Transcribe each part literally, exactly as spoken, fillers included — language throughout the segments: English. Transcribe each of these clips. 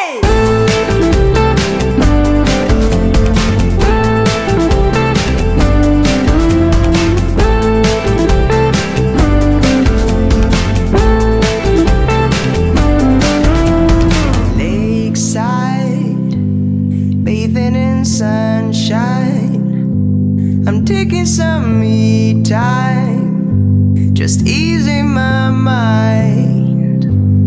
Bathing in sunshine, I'm taking some me time, just easing my mind.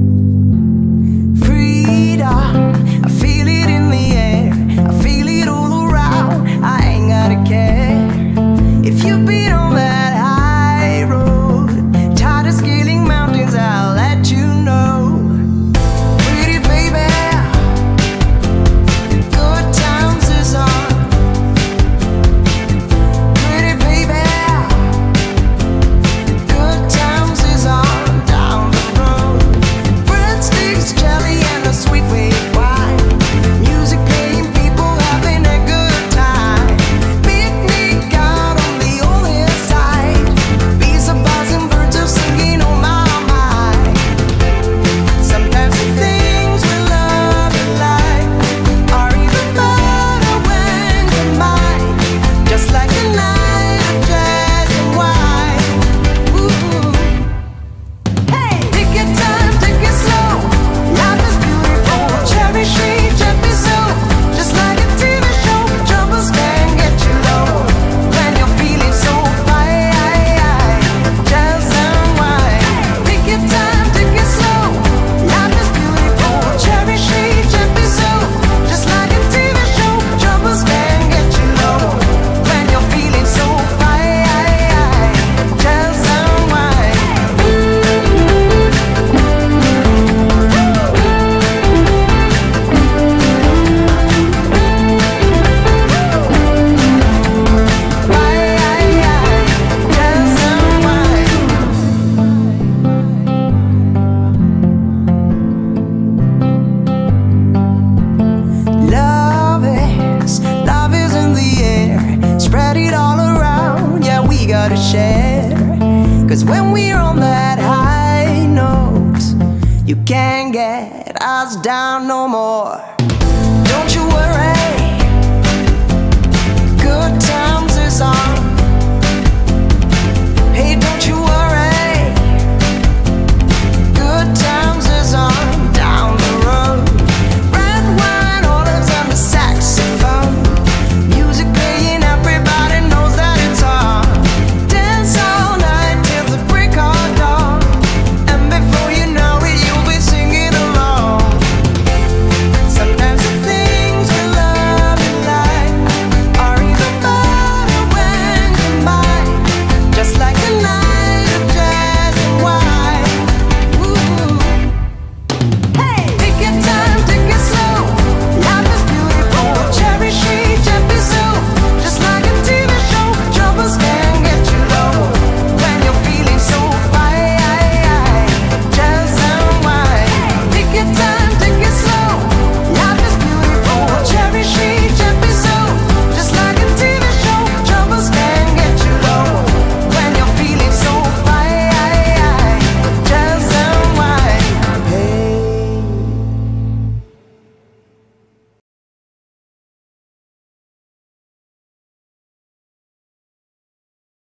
Freedom, I feel it in the air, I feel it all around. I ain't gotta care if you've been on that high road, tired of scaling mountains, I'll let you know. Pretty baby, to share, 'cause when we're on that high note, you can't get us down no more. Don't you worry.